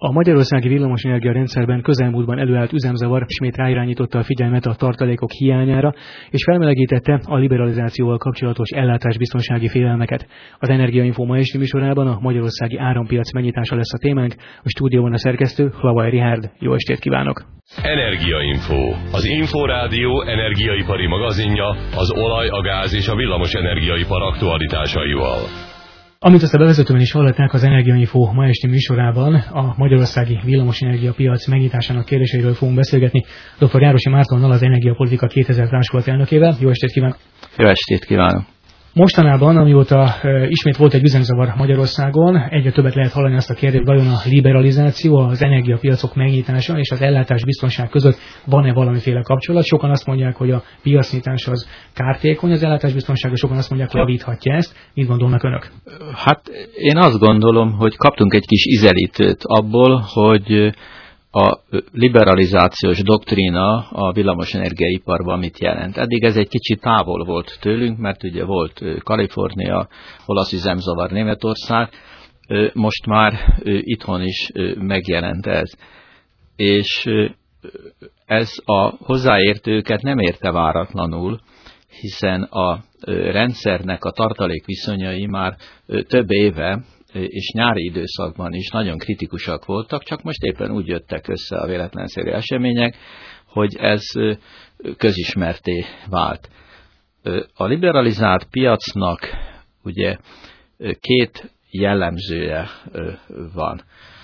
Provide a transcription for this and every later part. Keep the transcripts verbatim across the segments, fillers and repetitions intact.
A magyarországi villamosenergia rendszerben közelmúltban előállt üzemzavar ismét ráirányította a figyelmet a tartalékok hiányára, és felmelegítette a liberalizációval kapcsolatos ellátásbiztonsági félelmeket. Az Energiainfo ma esti műsorában a magyarországi árampiac megnyitása lesz a témánk. A stúdióban a szerkesztő Hlavaj Richárd. Jó estét kívánok! Energiainfo, az Inforádió energiaipari magazinja az olaj, a gáz és a villamos energiaipar aktualitásaival. Amit azt a bevezetőben is hallották, az Energiainfo ma esti műsorában a magyarországi villamosenergia piac megnyitásának kérdéseiről fogunk beszélgetni dr. Járosi Mártonnal, az Energiapolitika kétezer társulat elnökével. Jó estét kívánok! Jó estét kívánok! Mostanában, amióta e, ismét volt egy üzemzavar Magyarországon, egyre többet lehet hallani azt a kérdést, vajon a liberalizáció, az energiapiacok megnyitása és az ellátás biztonság között van-e valamiféle kapcsolat. Sokan azt mondják, hogy a piacnyitás az kártékony az ellátás biztonsága, sokan azt mondják, hogy javíthatja ezt. Mit gondolnak önök? Hát én azt gondolom, hogy kaptunk egy kis ízelítőt abból, hogy a liberalizációs doktrína a villamosenergiaiparban mit jelent. Eddig ez egy kicsit távol volt tőlünk, mert ugye volt Kalifornia, olasz üzemzavar, Németország, most már itthon is megjelent ez. És ez a hozzáértőket nem érte váratlanul, hiszen a rendszernek a tartalékviszonyai már több éve és nyári időszakban is nagyon kritikusak voltak, csak most éppen úgy jöttek össze a véletlenszerű események, hogy ez közismerté vált. A liberalizált piacnak ugye két jellemzője van.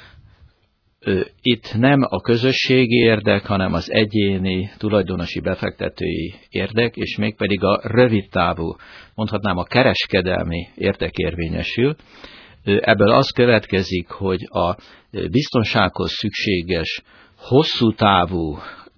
Itt nem a közösségi érdek, hanem az egyéni tulajdonosi befektetői érdek, és mégpedig a rövidtávú, mondhatnám a kereskedelmi érdek érvényesül. Ebből az következik, hogy a biztonsághoz szükséges hosszú távú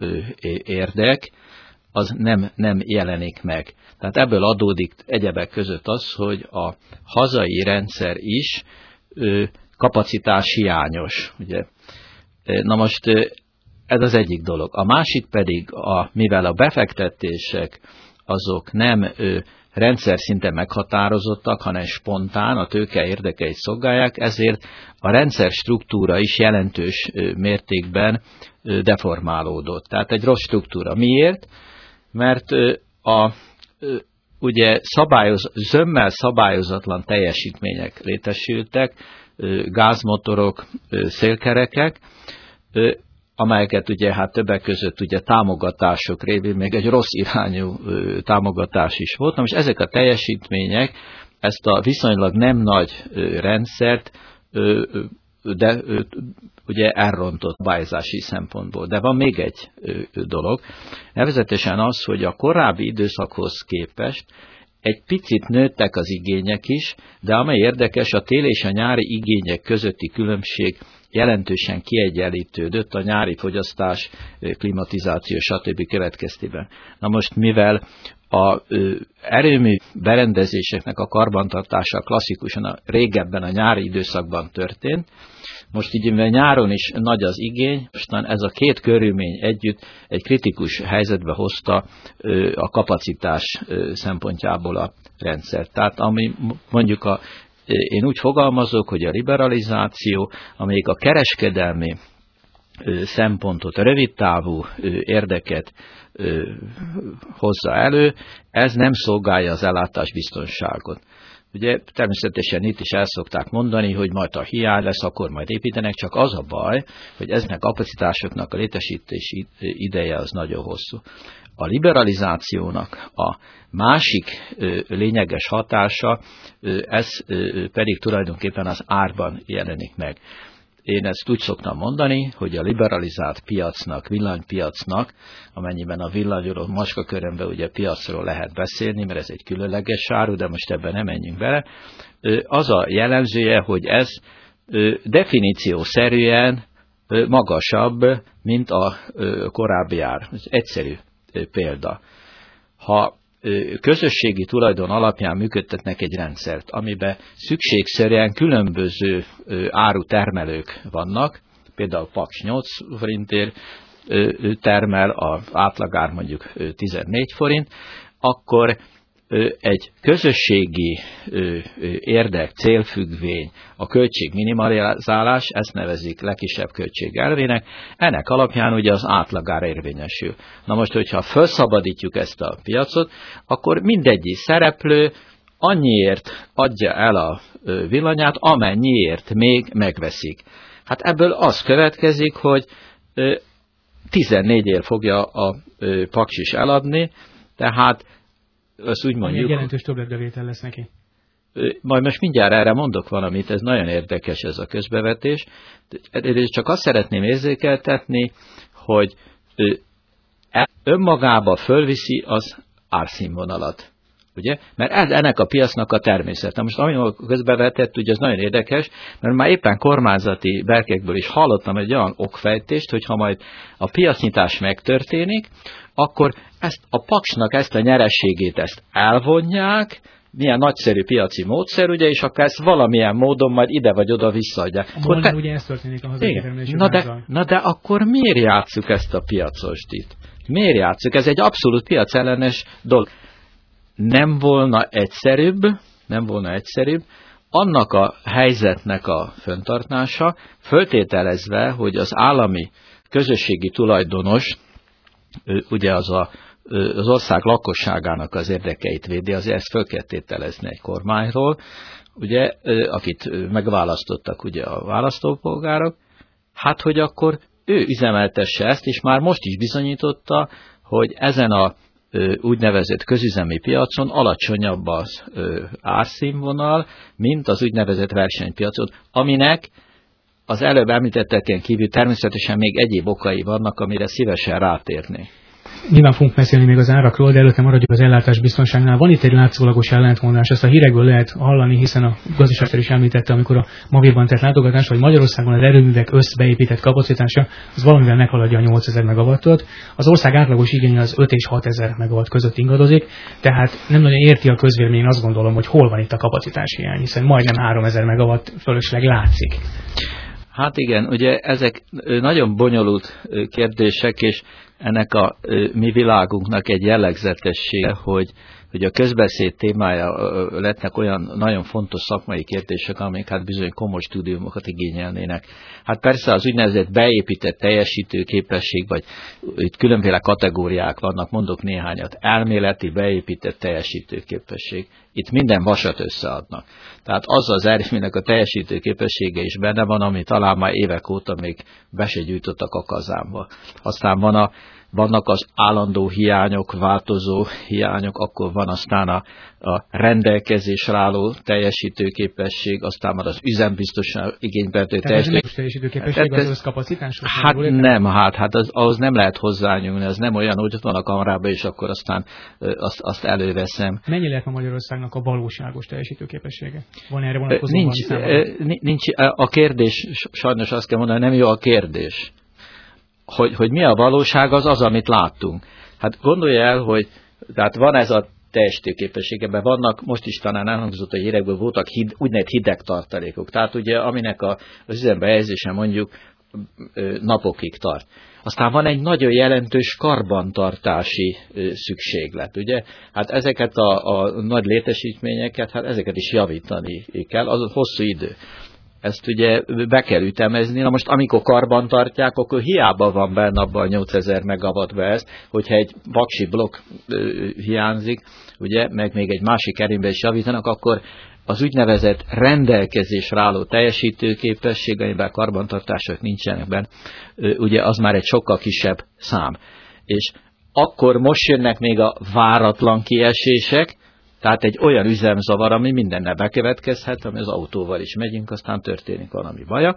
érdek az nem, nem jelenik meg. Tehát ebből adódik egyebek között az, hogy a hazai rendszer is kapacitás hiányos. Ugye? Na most ez az egyik dolog. A másik pedig, a, mivel a befektetések azok nem rendszer szinten meghatározottak, hanem spontán a tőke érdekeit szolgálják, ezért a rendszer struktúra is jelentős mértékben deformálódott. Tehát egy rossz struktúra. Miért? Mert a ugye szabályoz, zömmel szabályozatlan teljesítmények létesültek, gázmotorok, szélkerekek, amelyeket ugye hát többek között ugye támogatások révén még egy rossz irányú ö, támogatás is volt. Na most ezek a teljesítmények ezt a viszonylag nem nagy ö, rendszert ö, de ö, ugye elrontott szabályozási szempontból. De van még egy ö, dolog, nevezetesen az, hogy a korábbi időszakhoz képest egy picit nőttek az igények is, de amely érdekes, a téli és a nyári igények közötti különbség jelentősen kiegyenlítődött a nyári fogyasztás, klimatizáció, stb. Következtében. Na most, mivel a erőmű berendezéseknek a karbantartása klasszikusan a, régebben a nyári időszakban történt, most így mivel nyáron is nagy az igény, mostan ez a két körülmény együtt egy kritikus helyzetbe hozta a kapacitás szempontjából a rendszert. Tehát ami mondjuk a én úgy fogalmazok, hogy a liberalizáció, amelyik a kereskedelmi szempontot, a rövidtávú érdeket hozza elő, ez nem szolgálja az ellátásbiztonságot. Ugye természetesen itt is el szokták mondani, hogy majd a hiány lesz, akkor majd építenek, csak az a baj, hogy eznek a kapacitásoknak a létesítési ideje az nagyon hosszú. A liberalizációnak a másik ö, lényeges hatása, ö, ez ö, pedig tulajdonképpen az árban jelenik meg. Én ezt úgy szoktam mondani, hogy a liberalizált piacnak, villanypiacnak, amennyiben a villanyról macskakörömben ugye piacról lehet beszélni, mert ez egy különleges áru, de most ebben nem menjünk bele, ö, az a jellemzője, hogy ez ö, definíciószerűen ö, magasabb, mint a ö, korábbi ár. Ez egyszerű példa. Ha közösségi tulajdon alapján működtetnek egy rendszert, amiben szükségszerűen különböző árutermelők vannak, például Paks nyolc forintért termel, az átlagár mondjuk tizennégy forint, akkor egy közösségi érdek, célfüggvény, a költség minimalizálás, ezt nevezik legkisebb költség elvének, ennek alapján ugye az átlagára érvényesül. Na most, hogyha felszabadítjuk ezt a piacot, akkor mindegyik szereplő annyiért adja el a villanyát, amennyiért még megveszik. Hát ebből az következik, hogy tizennégyért fogja a paksis eladni, tehát azt úgy mondjuk... Egy jelentős többletbevétel lesz neki. Majd most mindjárt erre mondok valamit, ez nagyon érdekes ez a közbevetés. Csak azt szeretném érzékeltetni, hogy önmagába fölviszi az árszínvonalat. Ugye? Mert ez ennek a piacnak a természete. Most ami közbevetett, ugye ez nagyon érdekes, mert már éppen kormányzati berkekből is hallottam egy olyan okfejtést, hogy ha majd a piacnyitás megtörténik, akkor ezt a paksnak ezt a nyerességét ezt elvonják, milyen nagyszerű piaci módszer, ugye, és akkor ezt valamilyen módon majd ide vagy oda visszaadják. Akkor te... ugye ez történik a hazakitermelésű na de, na de akkor miért játsszuk ezt a piacosdit? Miért játsszuk? Ez egy abszolút piacellenes dolog. Nem volna egyszerűbb, nem volna egyszerűbb, annak a helyzetnek a fenntartása, föltételezve, hogy az állami közösségi tulajdonos, ugye az a, az ország lakosságának az érdekeit védi, azért ezt föl kell tételezni egy kormányról, ugye, akit megválasztottak ugye a választópolgárok, hát hogy akkor ő üzemeltesse ezt, és már most is bizonyította, hogy ezen a úgynevezett közüzemi piacon alacsonyabb az árszínvonal, mint az úgynevezett versenypiacon, aminek az előbb említetteken kívül természetesen még egyéb okai vannak, amire szívesen rátérnék. Nyilván fogunk beszélni még az árakról, de előtte maradjuk az ellátás biztonságnál. Van itt egy látszólagos ellentmondás, ezt a hírekből lehet hallani, hiszen a gazdaságtár is említette, amikor a Mavérban tett látogatás, hogy Magyarországon az erőművek összbeépített kapacitása az valamivel meghaladja a nyolcezer megawattot. Az ország átlagos igénye az öt és hatezer megawatt között ingadozik, tehát nem nagyon érti a közvélemény, azt gondolom, hogy hol van itt a kapacitás hiány, hiszen majdnem háromezer megawatt fölösleg látszik. Hát igen, ugye ezek nagyon bonyolult kérdések, és ennek a mi világunknak egy jellegzetessége, hogy, hogy a közbeszéd témája lettnek olyan nagyon fontos szakmai kérdések, amik hát bizony komoly stúdiumokat igényelnének. Hát persze az úgynevezett beépített teljesítőképesség, vagy itt különféle kategóriák vannak, mondok néhányat. Elméleti beépített teljesítőképesség. Itt minden vasat összeadnak. Tehát az az erőműnek a teljesítőképessége is benne van, ami talán már évek óta még be se gyűjtottak a kazánba. Aztán van a vannak az állandó hiányok, változó hiányok, akkor van aztán a, a rendelkezésre álló teljesítőképesség, aztán már az üzembiztosan igénybeltő teljesítőképesség. Az összkapacitáshoz? Hát nem, hát, hát az, ahhoz nem lehet hozzányúlni, ez nem olyan, hogy ott van a kamerában, és akkor aztán azt, azt előveszem. Mennyi lehet ma Magyarországnak a valóságos teljesítőképessége? Van erre vonatkozó nincs, nincs, a kérdés, sajnos azt kell mondani, nem jó a kérdés. Hogy, hogy mi a valóság, az az, amit láttunk. Hát gondolja el, hogy tehát van ez a teljesítőképességeben, vannak, most is talán elhangzott a hírekből, voltak hid, úgynevezett hideg tartalékok. Tehát ugye, aminek a, az üzembe helyezése mondjuk napokig tart. Aztán van egy nagyon jelentős karbantartási szükséglet, ugye? Hát ezeket a, a nagy létesítményeket, hát ezeket is javítani kell, az hosszú idő. Ezt ugye be kell ütemezni. Na most amikor karban tartják, akkor hiába van benne abban a nyolcezer megawattba ez, hogyha egy paksi blokk ö, hiányzik, ugye, meg még egy másik erőműben is javítanak, akkor az úgynevezett rendelkezésre álló teljesítőképesség, amiben karbantartások nincsenek benne, ö, ugye az már egy sokkal kisebb szám. És akkor most jönnek még a váratlan kiesések, tehát egy olyan üzemzavar, ami mindennel bekövetkezhet, ami az autóval is megyünk, aztán történik valami baja,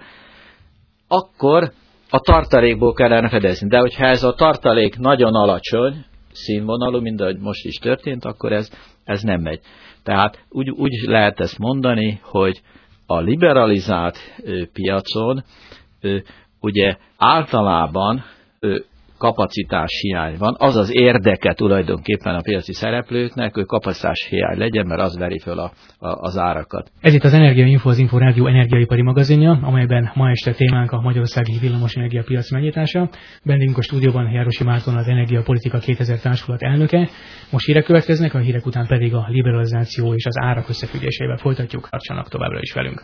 akkor a tartalékból kellene fedezni. De hogyha ez a tartalék nagyon alacsony színvonalú, mint ahogy most is történt, akkor ez, ez nem megy. Tehát úgy, úgy lehet ezt mondani, hogy a liberalizált ö, piacon ö, ugye általában ö, kapacitás hiány van, az az érdeke tulajdonképpen a piaci szereplőknek, hogy kapacitás hiány legyen, mert az veri föl a, a, az árakat. Ez itt az Energiainfo, az Inforádió energiaipari magazinja, amelyben ma este témánk a Magyarországi Villamosenergia piac megnyitása. Vendégünk a stúdióban Járosi Márton, az Energiapolitika kétezer társulat elnöke. Most hírek következnek, a hírek után pedig a liberalizáció és az árak összefüggéseivel folytatjuk. Tartsanak továbbra is velünk.